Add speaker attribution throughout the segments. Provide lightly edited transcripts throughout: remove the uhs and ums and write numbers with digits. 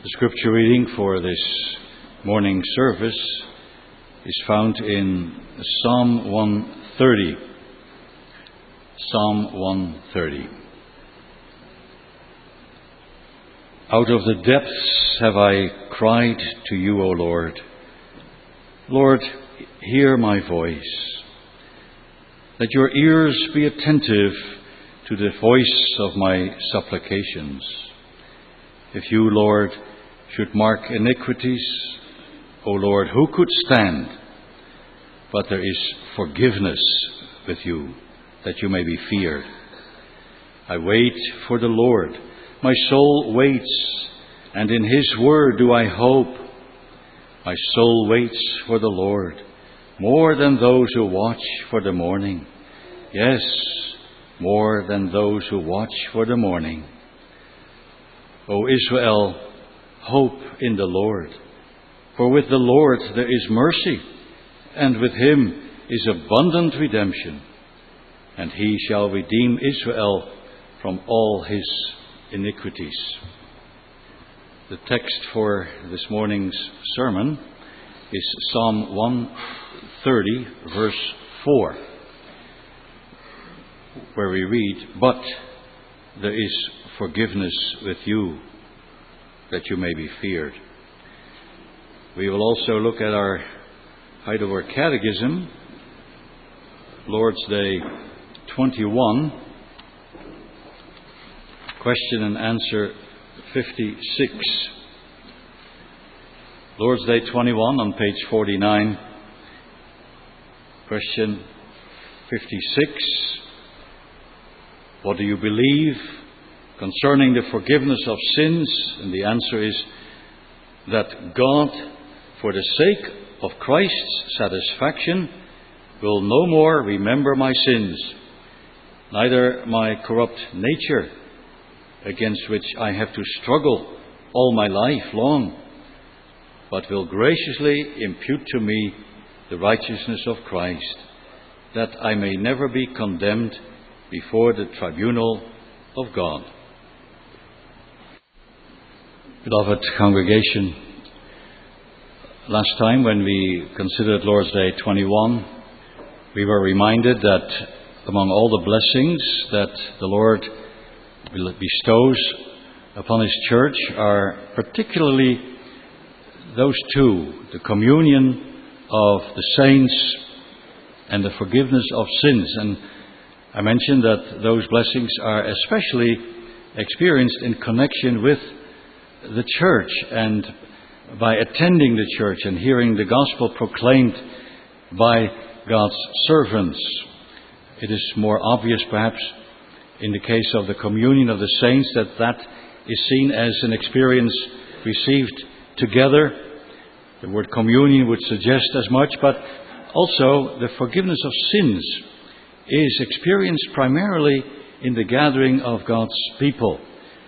Speaker 1: The scripture reading for this morning service is found in Psalm 130. Psalm 130. Out of the depths have I cried to you, O Lord. Lord, hear my voice. Let your ears be attentive to the voice of my supplications. If you, Lord, should mark iniquities, O Lord, who could stand? But there is forgiveness with you, that you may be feared. I wait for the Lord. My soul waits, and in his word do I hope. My soul waits for the Lord, more than those who watch for the morning. Yes, more than those who watch for the morning. O Israel, hope in the Lord. For with the Lord there is mercy, and with him is abundant redemption. And he shall redeem Israel from all his iniquities. The text for this morning's sermon is Psalm 130, verse 4, where we read, "But there is forgiveness with you, that you may be feared." We will also look at our Heidelberg Catechism, Lord's Day 21, question and answer 56. Lord's Day 21 on page 49, question 56. What do you believe concerning the forgiveness of sins? And the answer is that God, for the sake of Christ's satisfaction, will no more remember my sins, neither my corrupt nature, against which I have to struggle all my life long, but will graciously impute to me the righteousness of Christ, that I may never be condemned before the tribunal of God. Beloved congregation, last time when we considered Lord's Day 21, we were reminded that among all the blessings that the Lord bestows upon His church are particularly those two, the communion of the saints and the forgiveness of sins. And I mentioned that those blessings are especially experienced in connection with the church and by attending the church and hearing the gospel proclaimed by God's servants. It is more obvious, perhaps, in the case of the communion of the saints, that is seen as an experience received together. The word communion would suggest as much, but also the forgiveness of sins is experienced primarily in the gathering of God's people.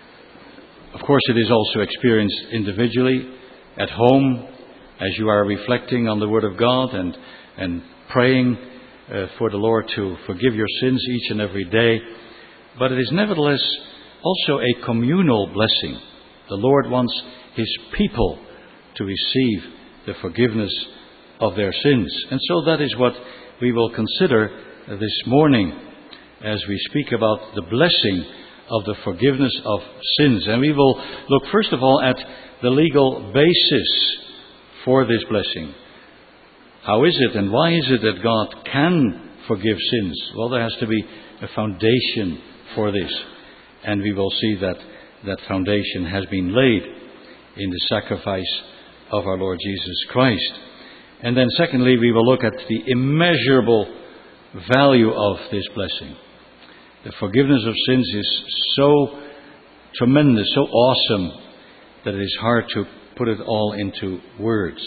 Speaker 1: Of course, it is also experienced individually, at home, as you are reflecting on the Word of God and praying for the Lord to forgive your sins each and every day. But it is nevertheless also a communal blessing. The Lord wants His people to receive the forgiveness of their sins. And so that is what we will consider this morning as we speak about the blessing of the forgiveness of sins. And we will look first of all at the legal basis for this blessing. How is it and why is it that God can forgive sins? Well, there has to be a foundation for this. And we will see that that foundation has been laid in the sacrifice of our Lord Jesus Christ. And then secondly, we will look at the immeasurable value of this blessing. The forgiveness of sins is so tremendous, so awesome, that it is hard to put it all into words.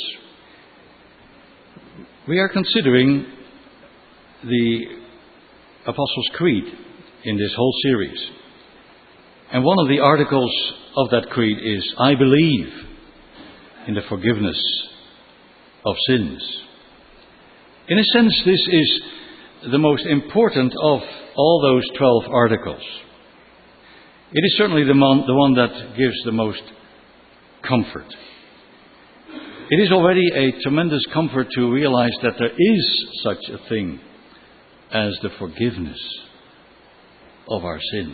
Speaker 1: We are considering the Apostles' Creed in this whole series. And one of the articles of that creed is, I believe in the forgiveness of sins. In a sense, this is the most important of all those 12 articles. It is certainly the one that gives the most comfort. It is already a tremendous comfort to realize that there is such a thing as the forgiveness of our sins.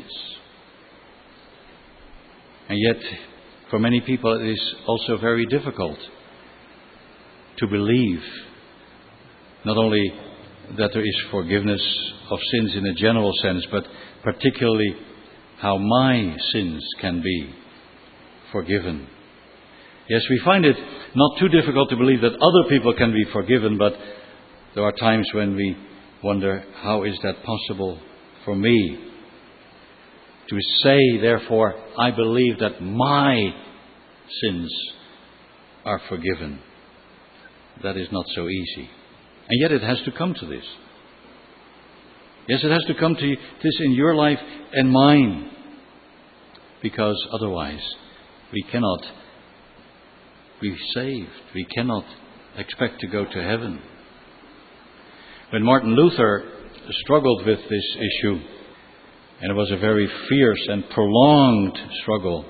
Speaker 1: And yet, for many people, it is also very difficult to believe not only that there is forgiveness of sins in a general sense, but particularly how my sins can be forgiven. Yes, we find it not too difficult to believe that other people can be forgiven, but there are times when we wonder, how is that possible for me? To say, therefore, I believe that my sins are forgiven. That is not so easy. And yet it has to come to this. Yes, it has to come to this in your life and mine. Because otherwise we cannot be saved. We cannot expect to go to heaven. When Martin Luther struggled with this issue, and it was a very fierce and prolonged struggle,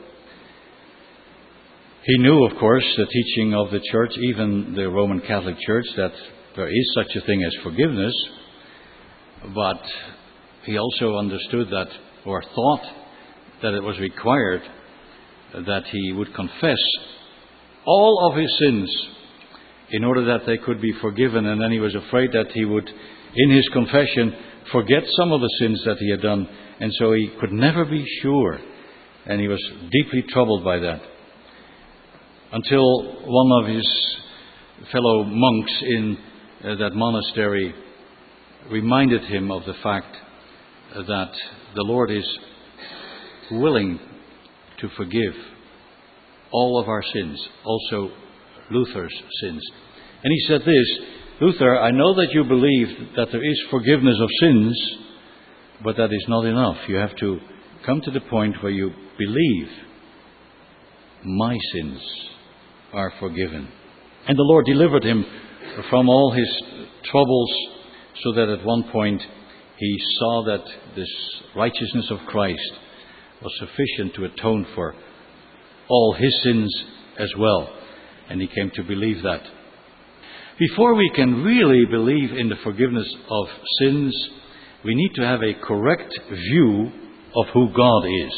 Speaker 1: he knew, of course, the teaching of the Church, even the Roman Catholic Church, that there is such a thing as forgiveness. But he also understood that, or thought that it was required that he would confess all of his sins in order that they could be forgiven. And then he was afraid that he would, in his confession, forget some of the sins that he had done. And so he could never be sure. And he was deeply troubled by that. Until one of his fellow monks in that monastery reminded him of the fact that the Lord is willing to forgive all of our sins, also Luther's sins. And he said this, Luther, I know that you believe that there is forgiveness of sins, but that is not enough. You have to come to the point where you believe my sins are forgiven. And the Lord delivered him from all his troubles, so that at one point he saw that this righteousness of Christ was sufficient to atone for all his sins as well. And he came to believe that. Before we can really believe in the forgiveness of sins, we need to have a correct view of who God is.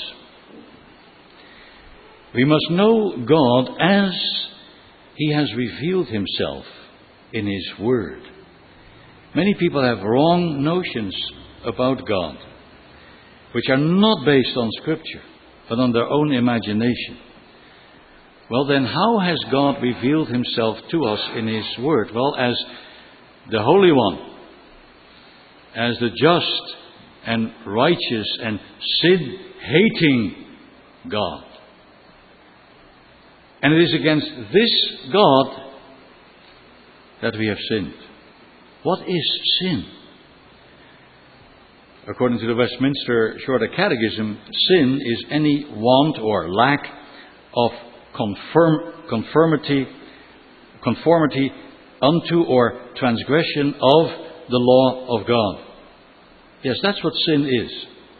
Speaker 1: We must know God as He has revealed Himself in His Word. Many people have wrong notions about God, which are not based on Scripture, but on their own imagination. Well, then, how has God revealed Himself to us in His Word? Well, as the Holy One, as the just and righteous and sin-hating God. And it is against this God that we have sinned. What is sin? According to the Westminster Shorter Catechism, sin is any want or lack of conformity unto or transgression of the law of God. Yes, that's what sin is.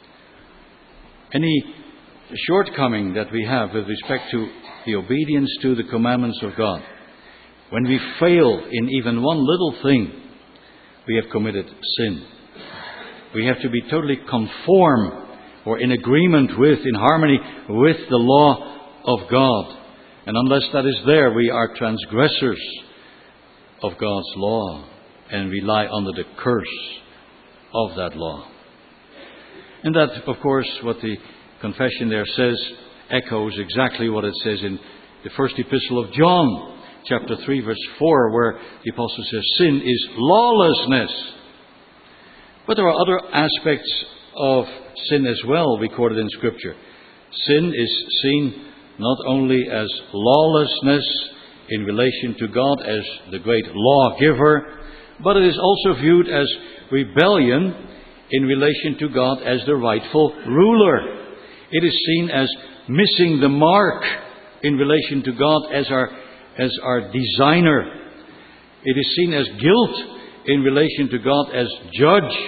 Speaker 1: Any shortcoming that we have with respect to the obedience to the commandments of God. When we fail in even one little thing, we have committed sin. We have to be totally conform or in agreement with, in harmony with the law of God. And unless that is there, we are transgressors of God's law and we lie under the curse of that law. And that, of course, what the confession there says echoes exactly what it says in the first epistle of John, chapter 3, verse 4, where the apostle says, sin is lawlessness. But there are other aspects of sin as well recorded in Scripture. Sin is seen not only as lawlessness in relation to God as the great lawgiver, but it is also viewed as rebellion in relation to God as the rightful ruler. It is seen as missing the mark in relation to God as our designer. It is seen as guilt in relation to God as judge.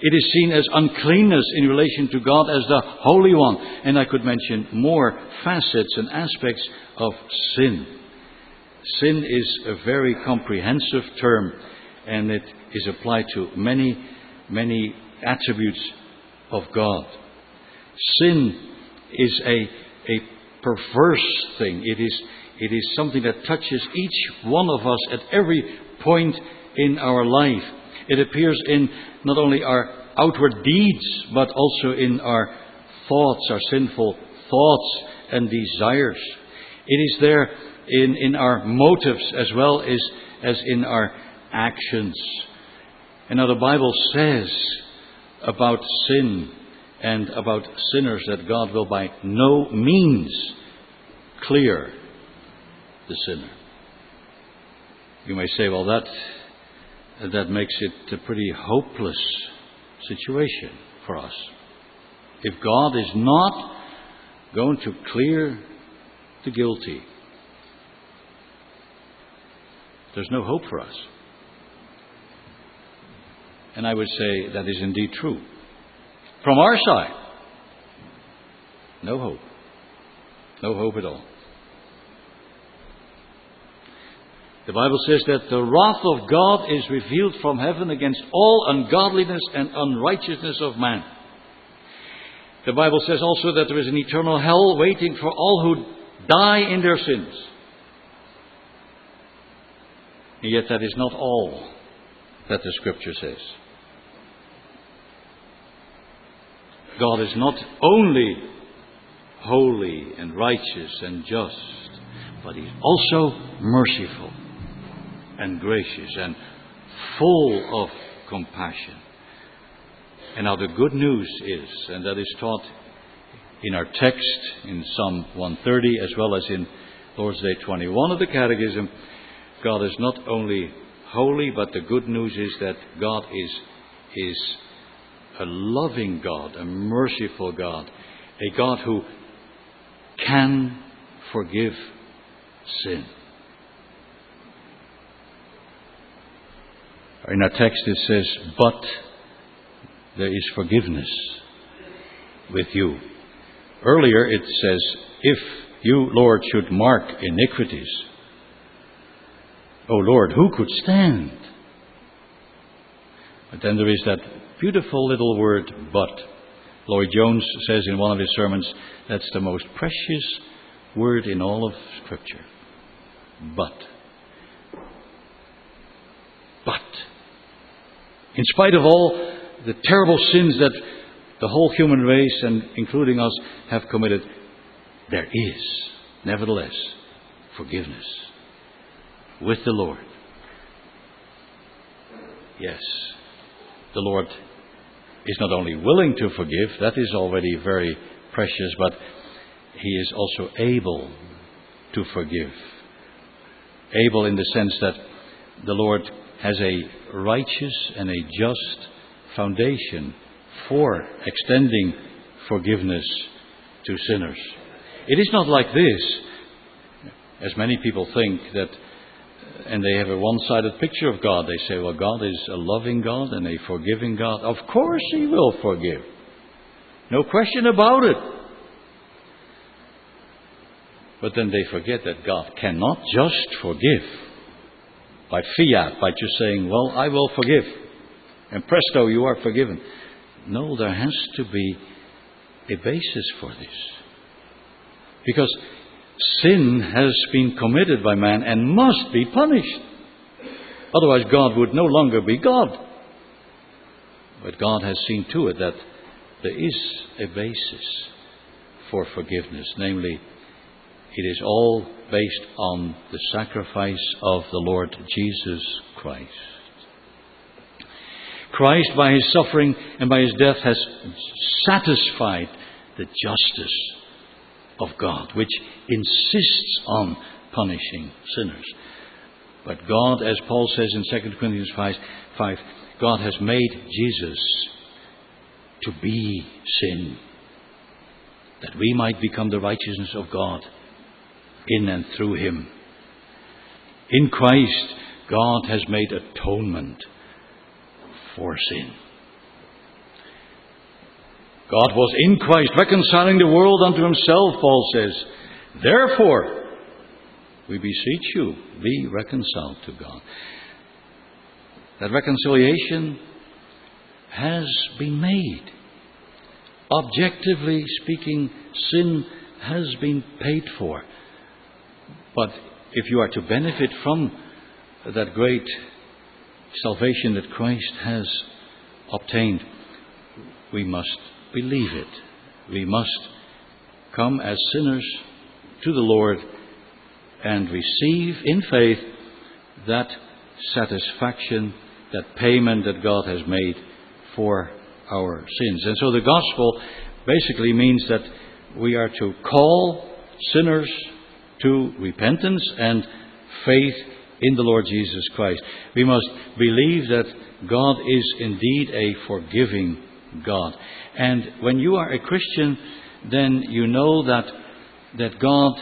Speaker 1: It is seen as uncleanness in relation to God as the Holy One. And I could mention more facets and aspects of sin. Sin is a very comprehensive term, and it is applied to many, many attributes of God. Sin is a perverse thing. It is something that touches each one of us at every point in our life. It appears in not only our outward deeds, but also in our thoughts, our sinful thoughts and desires. It is there in our motives as well as in our actions. And now the Bible says about sin and about sinners that God will by no means clear the sinner. You may say, well, that makes it a pretty hopeless situation for us. If God is not going to clear the guilty, there's no hope for us. And I would say that is indeed true. From our side, no hope. No hope at all. The Bible says that the wrath of God is revealed from heaven against all ungodliness and unrighteousness of man. The Bible says also that there is an eternal hell waiting for all who die in their sins. And yet that is not all that the Scripture says. God is not only holy and righteous and just, but He's also merciful and gracious and full of compassion. And now the good news is, and that is taught in our text in Psalm 130 as well as in Lord's Day 21 of the Catechism, God is not only holy, but the good news is that God is a loving God, a merciful God, a God who can forgive sin. In our text it says, but there is forgiveness with you. Earlier it says, if you, Lord, should mark iniquities, O Lord, who could stand? But then there is that beautiful little word, but. Lloyd Jones says in one of his sermons, that's the most precious word in all of Scripture. But. But. In spite of all the terrible sins that the whole human race, and including us, have committed, there is, nevertheless, forgiveness with the Lord. Yes, the Lord is not only willing to forgive, that is already very precious, but He is also able to forgive. Able in the sense that the Lord has a righteous and a just foundation for extending forgiveness to sinners. It is not like this, as many people think, that, and they have a one-sided picture of God. They say, well, God is a loving God and a forgiving God. Of course He will forgive. No question about it. But then they forget that God cannot just forgive by fiat, by just saying, well, I will forgive. And presto, you are forgiven. No, there has to be a basis for this. Because sin has been committed by man and must be punished. Otherwise God would no longer be God. But God has seen to it that there is a basis for forgiveness. Namely, it is all based on the sacrifice of the Lord Jesus Christ. Christ, by His suffering and by His death, has satisfied the justice of God, which insists on punishing sinners. But God, as Paul says in 2 Corinthians 5, God has made Jesus to be sin, that we might become the righteousness of God in and through Him. In Christ, God has made atonement for sin. God was in Christ, reconciling the world unto himself, Paul says. Therefore, we beseech you, be reconciled to God. That reconciliation has been made. Objectively speaking, sin has been paid for. But if you are to benefit from that great salvation that Christ has obtained, we must believe it. We must come as sinners to the Lord and receive in faith that satisfaction, that payment that God has made for our sins. And so the gospel basically means that we are to call sinners to repentance and faith in the Lord Jesus Christ. We must believe that God is indeed a forgiving God. And when you are a Christian, then you know that God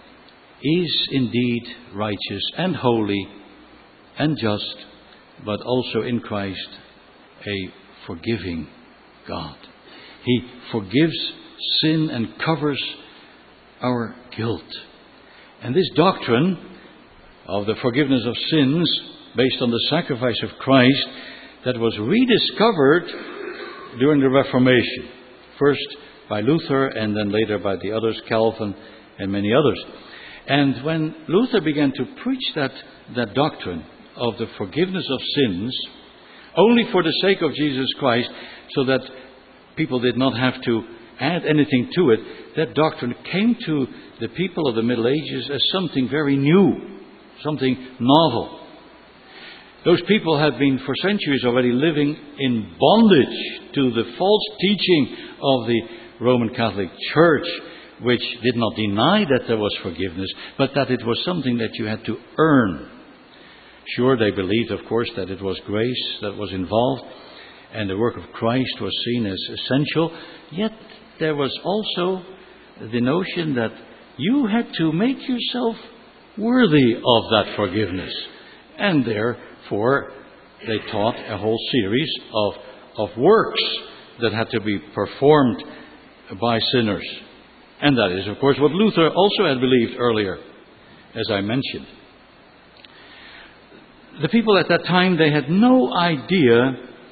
Speaker 1: is indeed righteous and holy and just, but also in Christ a forgiving God. He forgives sin and covers our guilt. And this doctrine of the forgiveness of sins, based on the sacrifice of Christ, that was rediscovered during the Reformation. First by Luther and then later by the others, Calvin and many others. And when Luther began to preach that doctrine of the forgiveness of sins, only for the sake of Jesus Christ, so that people did not have to add anything to it, that doctrine came to the people of the Middle Ages as something very new, something novel. Those people had been for centuries already living in bondage to the false teaching of the Roman Catholic Church, which did not deny that there was forgiveness, but that it was something that you had to earn. Sure, they believed, of course, that it was grace that was involved, and the work of Christ was seen as essential. Yet there was also the notion that you had to make yourself worthy of that forgiveness. And therefore, they taught a whole series of works that had to be performed by sinners. And that is, of course, what Luther also had believed earlier, as I mentioned. The people at that time, they had no idea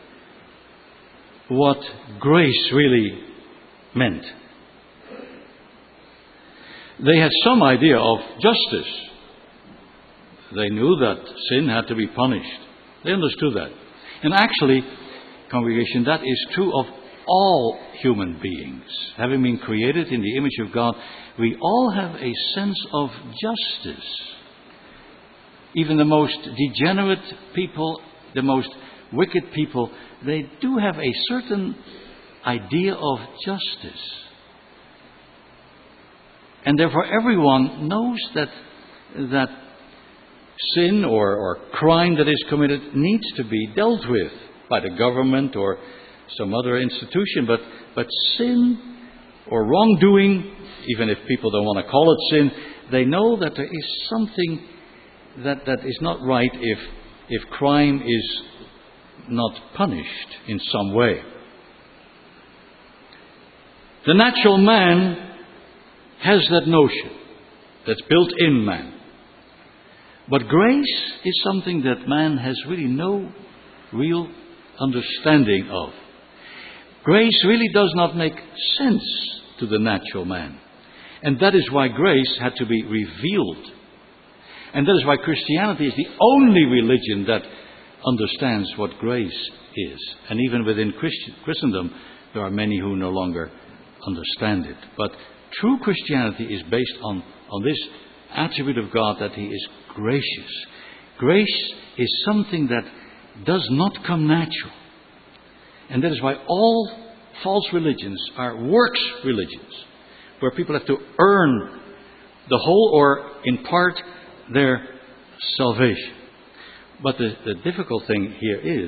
Speaker 1: what grace really meant. They had some idea of justice. They knew that sin had to be punished. They understood that. And actually, congregation, that is true of all human beings. Having been created in the image of God, we all have a sense of justice. Even the most degenerate people, the most wicked people, they do have a certain idea of justice. And therefore everyone knows that sin or crime that is committed needs to be dealt with by the government or some other institution. But sin or wrongdoing, even if people don't want to call it sin, they know that there is something that is not right if crime is not punished in some way. The natural man has that notion that's built in man. But grace is something that man has really no real understanding of. Grace really does not make sense to the natural man. And that is why grace had to be revealed. And that is why Christianity is the only religion that understands what grace is. And even within Christendom, there are many who no longer understand it. But true Christianity is based on this attribute of God, that He is gracious. Grace is something that does not come natural. And that is why all false religions are works religions, where people have to earn the whole or in part their salvation. But the difficult thing here is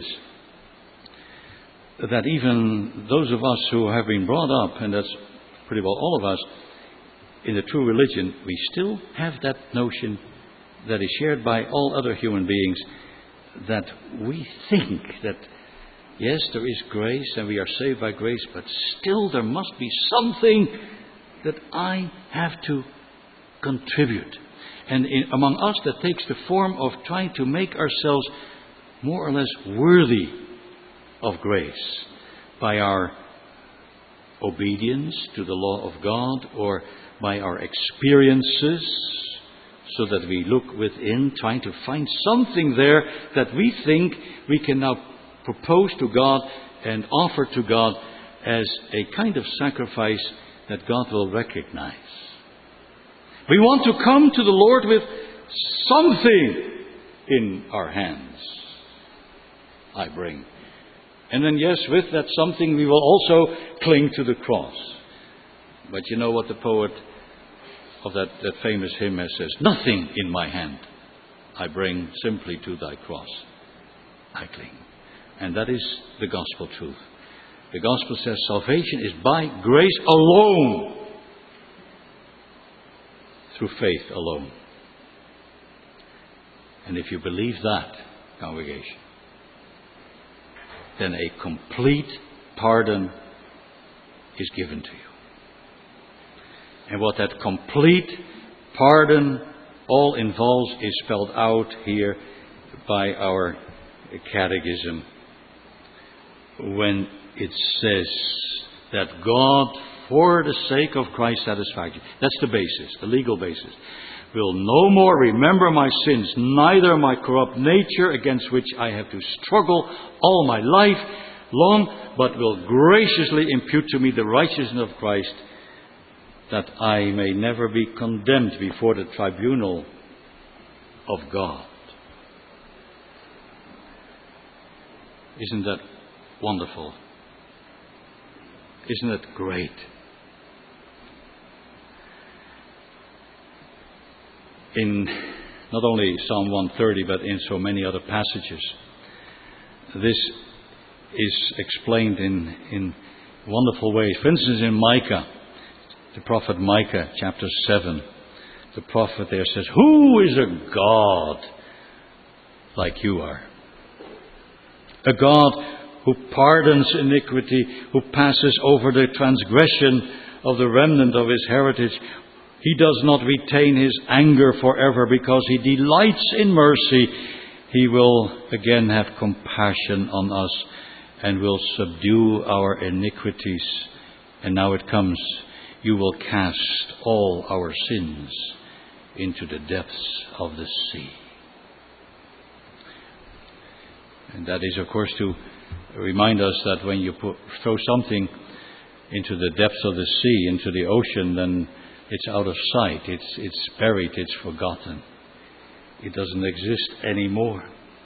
Speaker 1: that even those of us who have been brought up, and that's pretty well all of us, in the true religion, we still have that notion that is shared by all other human beings, that we think that Yes, there is grace and we are saved by grace, but still there must be something that I have to contribute. And among us that takes the form of trying to make ourselves more or less worthy of grace by our obedience to the law of God or by our experiences, so that we look within, trying to find something there that we think we can now propose to God and offer to God as a kind of sacrifice that God will recognize. We want to come to the Lord with something in our hands. I bring. And then yes, with that something we will also cling to the cross. But you know what the poet of that famous hymn says? Nothing in my hand I bring, simply to thy cross I cling. And that is the gospel truth. The gospel says salvation is by grace alone, through faith alone. And if you believe that, congregation, then a complete pardon is given to you. And what that complete pardon all involves is spelled out here by our catechism, when it says that God, for the sake of Christ's satisfaction, that's the basis, the legal basis, will no more remember my sins, neither my corrupt nature against which I have to struggle all my life long, but will graciously impute to me the righteousness of Christ, that I may never be condemned before the tribunal of God. Isn't that wonderful? Isn't it great? In not only Psalm 130, but in so many other passages, this is explained in wonderful ways. For instance, in Micah, the prophet Micah, chapter 7, the prophet there says, "Who is a God like you are? A God who pardons iniquity, who passes over the transgression of the remnant of his heritage. He does not retain his anger forever, because he delights in mercy. He will again have compassion on us and will subdue our iniquities." And now it comes, "You will cast all our sins into the depths of the sea." And that is, of course, to remind us that when you throw something into the depths of the sea, into the ocean, then it's out of sight, it's buried, it's forgotten. It doesn't exist anymore.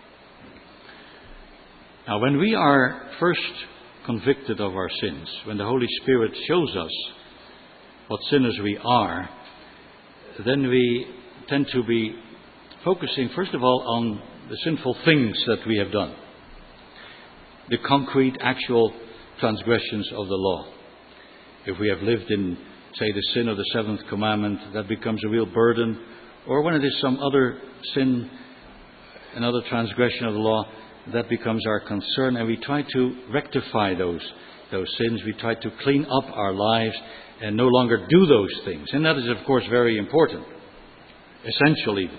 Speaker 1: Now, when we are first convicted of our sins, when the Holy Spirit shows us what sinners we are, then we tend to be focusing, first of all, on the sinful things that we have done. The concrete, actual transgressions of the law. If we have lived in, say, the sin of the seventh commandment, that becomes a real burden. Or when it is some other sin, another transgression of the law, that becomes our concern. And we try to rectify those sins. We try to clean up our lives and no longer do those things. And that is, of course, very important. Essentially.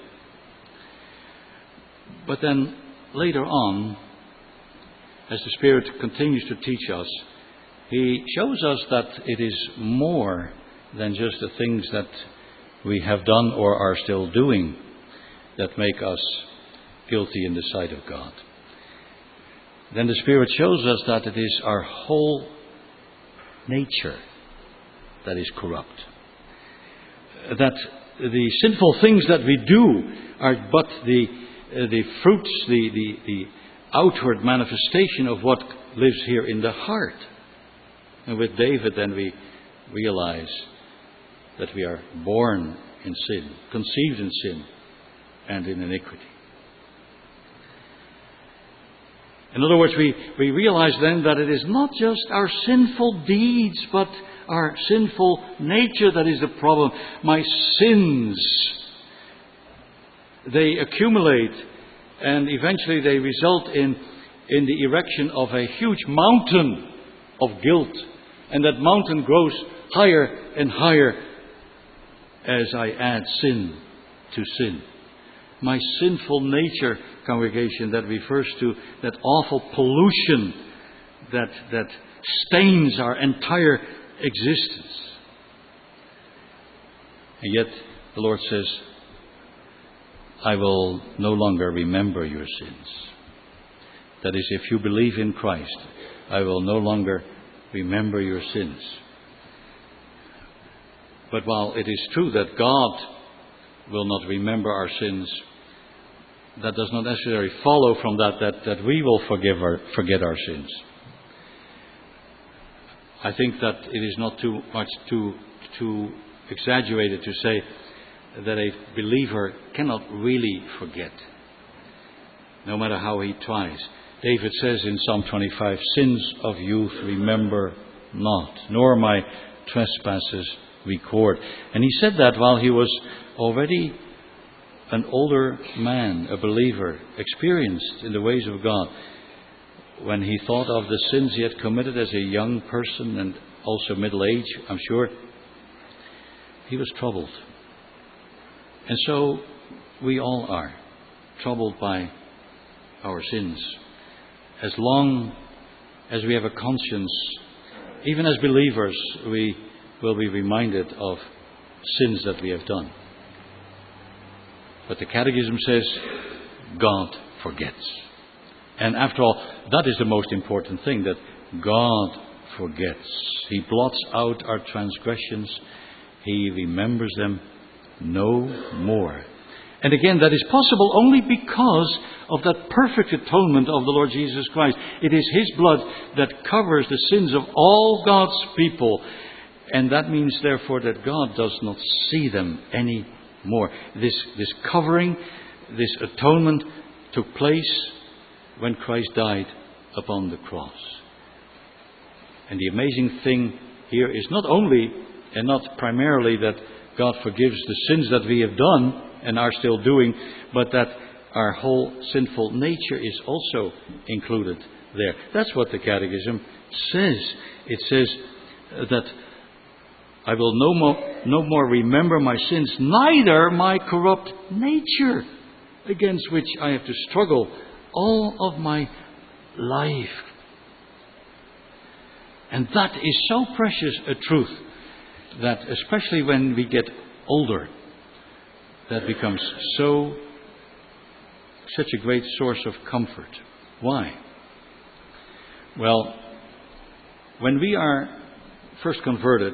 Speaker 1: But then later on, as the Spirit continues to teach us, He shows us that it is more than just the things that we have done or are still doing that make us guilty in the sight of God. Then the Spirit shows us that it is our whole nature that is corrupt. That the sinful things that we do are but the fruits, the outward manifestation of what lives here in the heart. And with David then we realize that we are born in sin, conceived in sin and in iniquity. In other words, we realize then that it is not just our sinful deeds, but our sinful nature that is the problem. My sins, they accumulate and eventually they result in in the erection of a huge mountain of guilt. And that mountain grows higher and higher as I add sin to sin. My sinful nature, congregation, that refers to that awful pollution that stains our entire existence. And yet the Lord says, I will no longer remember your sins. That is, if you believe in Christ, I will no longer remember your sins. But while it is true that God will not remember our sins, that does not necessarily follow from that we will forget our sins. I think that it is not too exaggerated to say that a believer cannot really forget, no matter how he tries. David says in Psalm 25, sins of youth remember not, nor my trespasses record. And he said that while he was already an older man, a believer, experienced in the ways of God. When he thought of the sins he had committed as a young person and also middle age, I'm sure, he was troubled. And so we all are troubled by our sins. As long as we have a conscience, even as believers, we will be reminded of sins that we have done. But the Catechism says, God forgets. And after all, that is the most important thing, that God forgets. He blots out our transgressions. He remembers them no more. And again, that is possible only because of that perfect atonement of the Lord Jesus Christ. It is His blood that covers the sins of all God's people. And that means, therefore, that God does not see them anymore. This covering, this atonement took place when Christ died upon the cross. And the amazing thing here is not only and not primarily that God forgives the sins that we have done and are still doing, but that our whole sinful nature is also included there. That's what the Catechism says. It says that I will no more remember my sins, neither my corrupt nature, against which I have to struggle all of my life. And that is so precious a truth that, especially when we get older, that becomes such a great source of comfort. Why? Well, when we are first converted,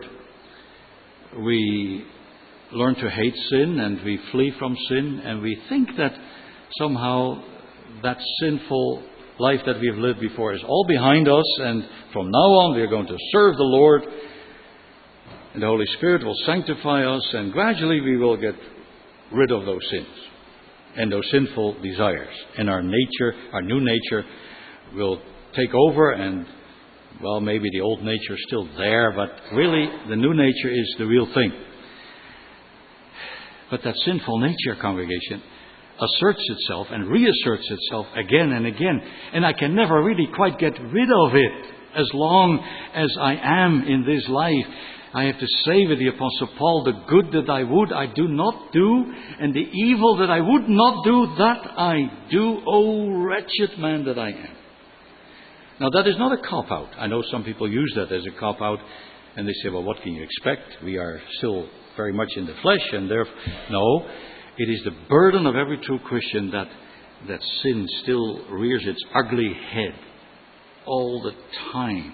Speaker 1: we learn to hate sin and we flee from sin, and we think that somehow that sinful life that we've lived before is all behind us, and from now on we are going to serve the Lord, and the Holy Spirit will sanctify us, and gradually we will get rid of those sins and those sinful desires, and our nature, our new nature, will take over. And well, maybe the old nature is still there, but really the new nature is the real thing. But that sinful nature, congregation, asserts itself and reasserts itself again and again. And I can never really quite get rid of it as long as I am in this life. I have to say with the Apostle Paul, the good that I would, I do not do, and the evil that I would not do, that I do. O wretched man that I am. Now that is not a cop-out. I know some people use that as a cop-out, and they say, well, what can you expect? We are still very much in the flesh, and therefore... No, it is the burden of every true Christian that sin still rears its ugly head all the time.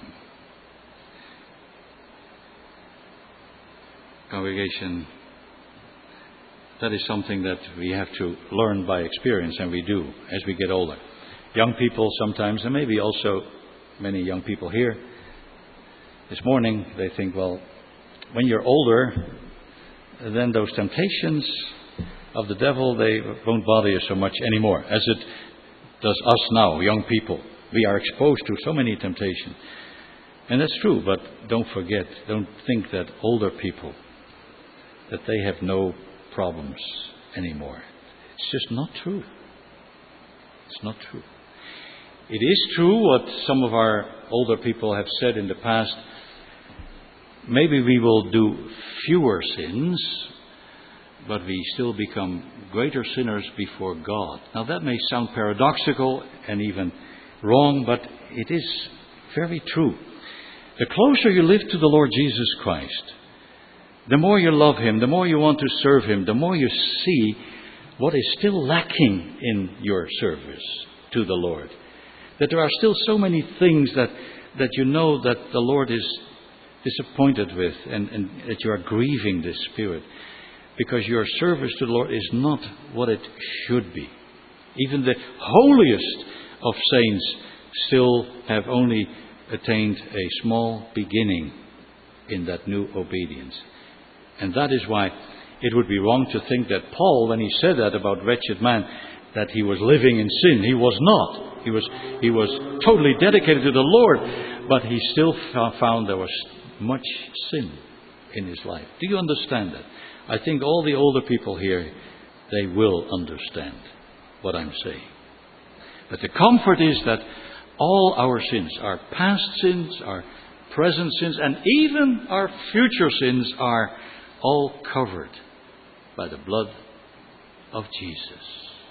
Speaker 1: Congregation, that is something that we have to learn by experience, and we do as we get older. Young people sometimes, and maybe also many young people here this morning, they think, well, when you're older, then those temptations of the devil, they won't bother you so much anymore, as it does us now, young people. We are exposed to so many temptations. And that's true, but don't forget, don't think that older people, that they have no problems anymore. It's just not true. It's not true. It is true what some of our older people have said in the past. Maybe we will do fewer sins, but we still become greater sinners before God. Now that may sound paradoxical and even wrong, but it is very true. The closer you live to the Lord Jesus Christ, the more you love Him, the more you want to serve Him, the more you see what is still lacking in your service to the Lord. That there are still so many things that you know that the Lord is disappointed with and that you are grieving the Spirit. Because your service to the Lord is not what it should be. Even the holiest of saints still have only attained a small beginning in that new obedience. And that is why it would be wrong to think that Paul, when he said that about wretched man, that he was living in sin. He was not. He was totally dedicated to the Lord, but he still found there was much sin in his life. Do you understand that? I think all the older people here, they will understand what I'm saying. But the comfort is that all our sins, our past sins, our present sins, and even our future sins are all covered by the blood of Jesus.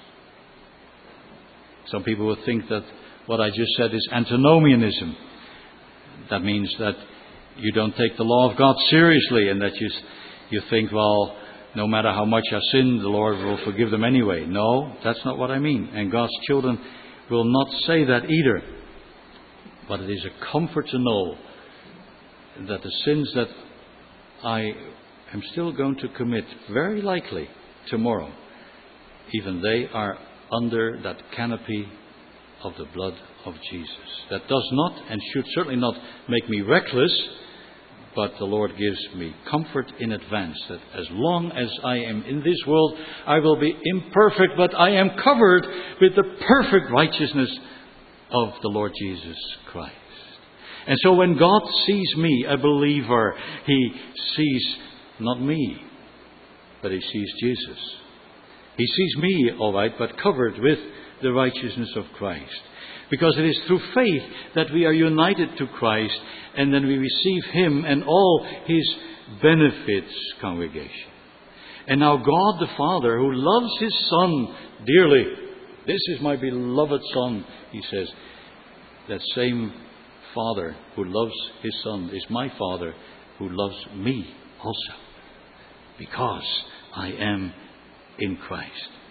Speaker 1: Some people would think that what I just said is antinomianism. That means that you don't take the law of God seriously and that you think, well, no matter how much I sin, the Lord will forgive them anyway. No, that's not what I mean. And God's children will not say that either. But it is a comfort to know that the sins that I am still going to commit, very likely tomorrow, even they are under that canopy of the blood of Jesus. That does not and should certainly not make me reckless, but the Lord gives me comfort in advance that as long as I am in this world, I will be imperfect, but I am covered with the perfect righteousness of the Lord Jesus Christ. And so when God sees me, a believer, He sees not me, but He sees Jesus. He sees me, all right, but covered with the righteousness of Christ. Because it is through faith that we are united to Christ, and then we receive Him and all His benefits, congregation. And now God the Father, who loves His Son dearly, this is my beloved Son, He says. That same Father who loves His Son is my Father who loves me also. Because I am in Christ.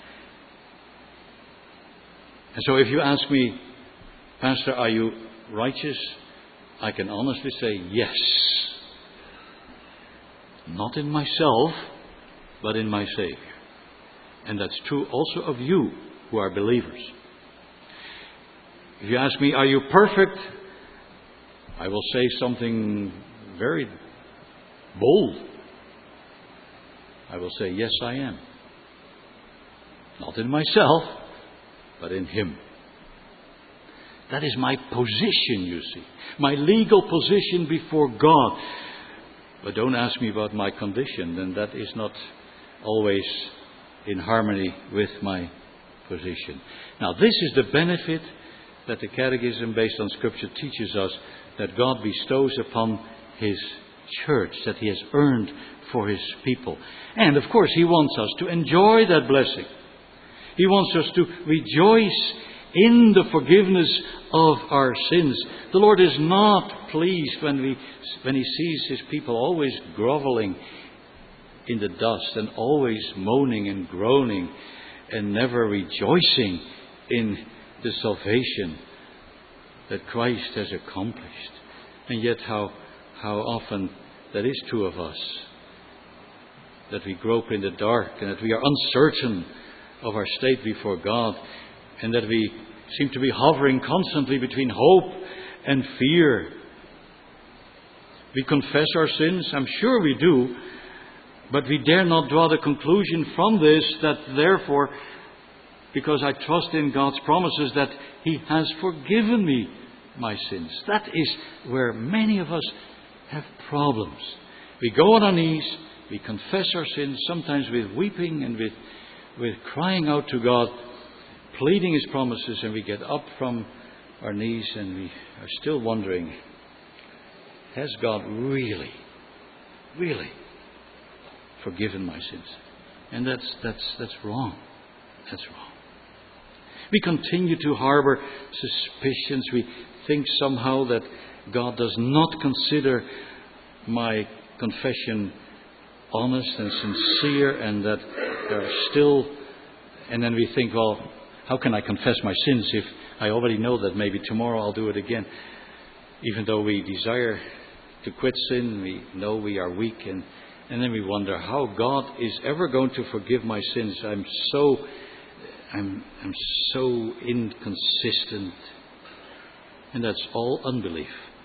Speaker 1: And so if you ask me, Pastor, are you righteous? I can honestly say yes. Not in myself, but in my Savior. And that's true also of you who are believers. If you ask me, are you perfect? I will say something very bold. I will say, yes, I am. Not in myself, but in Him. That is my position, you see. My legal position before God. But don't ask me about my condition, then that is not always in harmony with my position. Now, this is the benefit that the Catechism based on Scripture teaches us, that God bestows upon His church, that He has earned for His people. And, of course, He wants us to enjoy that blessing. He wants us to rejoice in the forgiveness of our sins. The Lord is not pleased when He sees His people always groveling in the dust and always moaning and groaning and never rejoicing in the salvation that Christ has accomplished. And yet how often that is true of us. That we grope in the dark and that we are uncertain of our state before God, and that we seem to be hovering constantly between hope and fear. We confess our sins, I'm sure we do, but we dare not draw the conclusion from this that therefore, because I trust in God's promises, that He has forgiven me my sins. That is where many of us have problems. We go on our knees, we confess our sins, sometimes with weeping and with crying out to God, pleading His promises, and we get up from our knees and we are still wondering, has God really forgiven my sins? And that's wrong. That's wrong. We continue to harbor suspicions. We think somehow that God does not consider my confession honest and sincere, and that there are still... And then we think, well, how can I confess my sins if I already know that maybe tomorrow I'll do it again? Even though we desire to quit sin, we know we are weak, and then we wonder how God is ever going to forgive my sins. I'm so inconsistent. And that's all unbelief.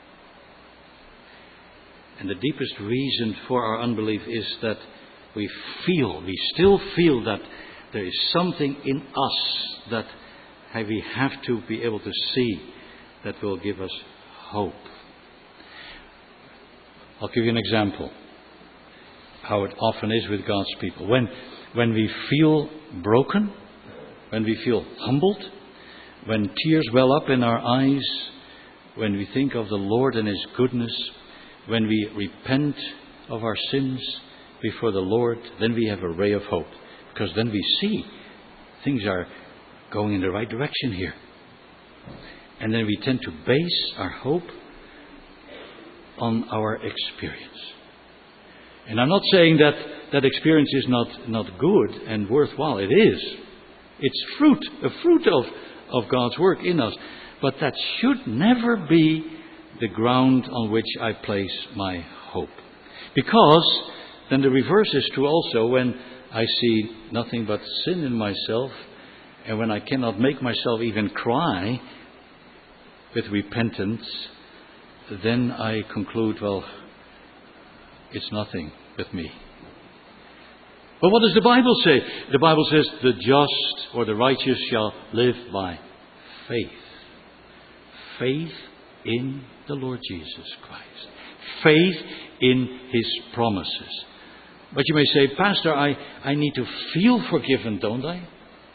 Speaker 1: And the deepest reason for our unbelief is that we still feel that there is something in us that we have to be able to see that will give us hope. I'll give you an example how it often is with God's people. When we feel broken, when we feel humbled, when tears well up in our eyes, when we think of the Lord and His goodness, when we repent of our sins before the Lord, then we have a ray of hope. Because then we see things are going in the right direction here. And then we tend to base our hope on our experience. And I'm not saying that experience is not good and worthwhile. It is. It's a fruit of God's work in us. But that should never be the ground on which I place my hope. Because then the reverse is true also. When I see nothing but sin in myself, and when I cannot make myself even cry with repentance, then I conclude, well, it's nothing with me. But what does the Bible say? The Bible says the just or the righteous shall live by faith. Faith in the Lord Jesus Christ. Faith in His promises. But you may say, Pastor, I need to feel forgiven, don't I?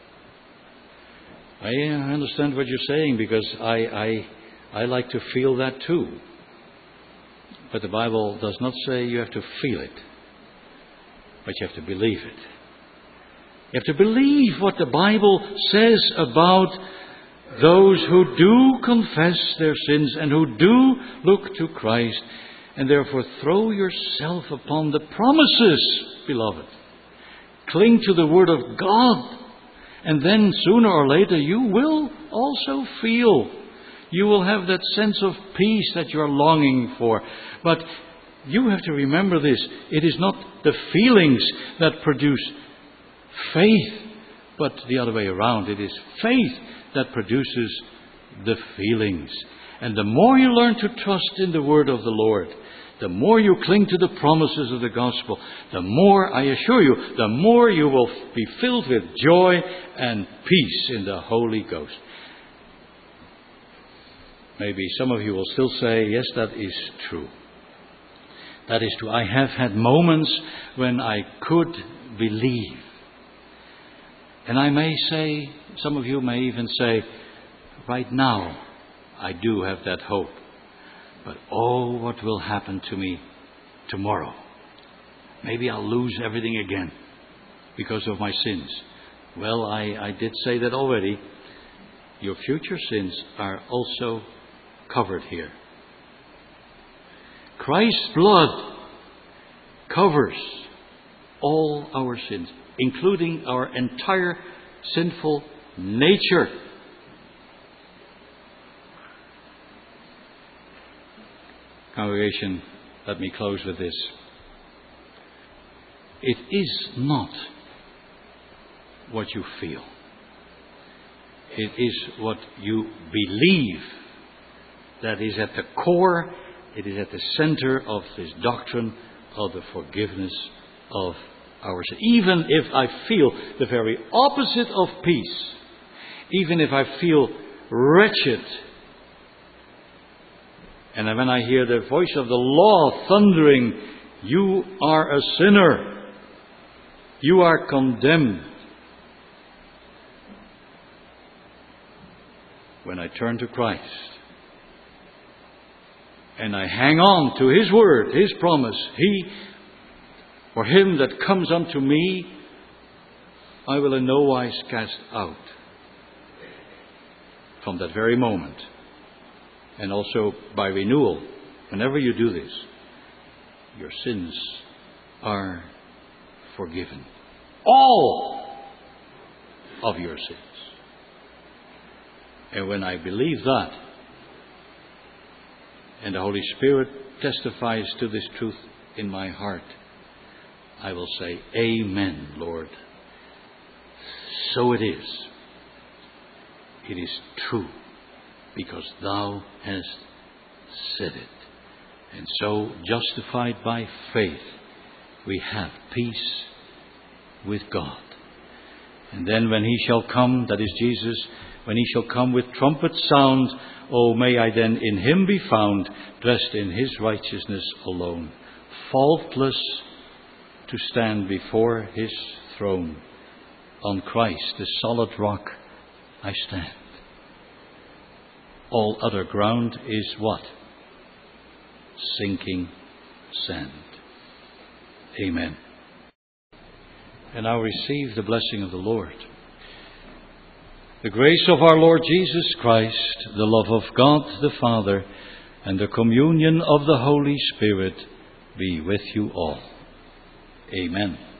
Speaker 1: I understand what you're saying, because I like to feel that too. But the Bible does not say you have to feel it, but you have to believe it. You have to believe what the Bible says about those who do confess their sins and who do look to Christ, and therefore throw yourself upon the promises, beloved. Cling to the Word of God, and then sooner or later you will also feel. You will have that sense of peace that you're longing for. But you have to remember this. It is not the feelings that produce faith, but the other way around. It is faith that produces the feelings. And the more you learn to trust in the word of the Lord, the more you cling to the promises of the gospel, the more, I assure you, the more you will be filled with joy and peace in the Holy Ghost. Maybe some of you will still say, yes, that is true. That is true. I have had moments when I could believe. And I may say, some of you may even say, right now, I do have that hope. But oh, what will happen to me tomorrow? Maybe I'll lose everything again because of my sins. Well, I did say that already. Your future sins are also covered here. Christ's blood covers all our sins, including our entire sinful nature. Congregation, let me close with this. It is not what you feel. It is what you believe that is at the core, it is at the center of this doctrine of the forgiveness of our sin. Even if I feel the very opposite of peace, even if I feel wretched, and when I hear the voice of the law thundering, you are a sinner, you are condemned. when I turn to Christ and I hang on to His word, His promise, for him that comes unto me, I will in no wise cast out. From that very moment, and also by renewal, whenever you do this, your sins are forgiven. All of your sins. And when I believe that, and the Holy Spirit testifies to this truth in my heart, I will say, Amen, Lord. So it is. It is true, because Thou hast said it. And so, justified by faith, we have peace with God. And then when He shall come, that is Jesus, when He shall come with trumpet sound, oh, may I then in Him be found, dressed in His righteousness alone, faultless to stand before His throne. On Christ, the solid rock, I stand. All other ground is what? Sinking sand. Amen. And now receive the blessing of the Lord. The grace of our Lord Jesus Christ, the love of God the Father, and the communion of the Holy Spirit be with you all. Amen.